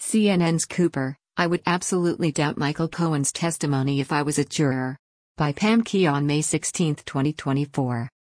CNN's Cooper, I would absolutely doubt Michael Cohen's testimony if I was a juror. By Pam Key on May 16, 2024.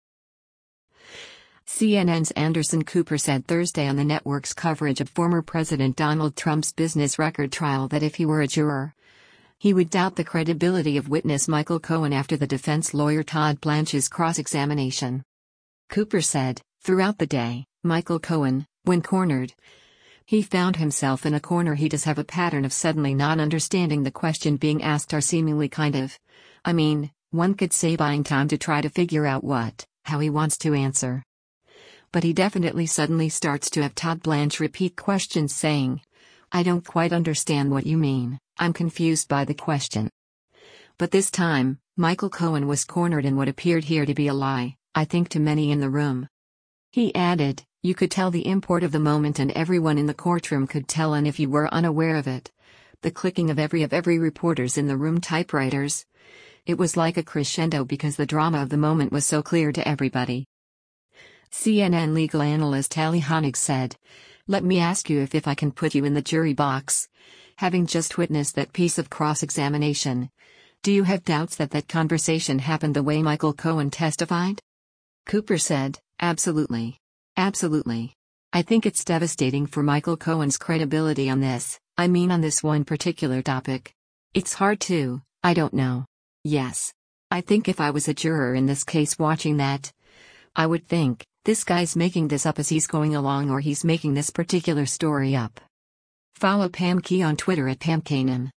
CNN's Anderson Cooper said Thursday on the network's coverage of former President Donald Trump's business record trial that if he were a juror, he would doubt the credibility of witness Michael Cohen after the defense lawyer Todd Blanche's cross-examination. Cooper said, throughout the day, Michael Cohen, when cornered, he found himself in a corner. He does have a pattern of suddenly not understanding the question being asked or seemingly one could say buying time to try to figure out how he wants to answer. But he definitely suddenly starts to have Todd Blanche repeat questions saying, I don't quite understand what you mean, I'm confused by the question. But this time, Michael Cohen was cornered in what appeared here to be a lie, I think to many in the room. He added, you could tell the import of the moment and everyone in the courtroom could tell, and if you were unaware of it, the clicking of every reporter's in the room typewriters. It was like a crescendo because the drama of the moment was so clear to everybody. CNN legal analyst Hallie Honig said, let me ask you if I can put you in the jury box. Having just witnessed that piece of cross-examination, do you have doubts that conversation happened the way Michael Cohen testified? Cooper said, absolutely. Absolutely. I think it's devastating for Michael Cohen's credibility on this one particular topic. It's hard to, I don't know. Yes. I think if I was a juror in this case watching that, I would think, this guy's making this up as he's going along, or he's making this particular story up. Follow Pam Key on Twitter at PamKanem.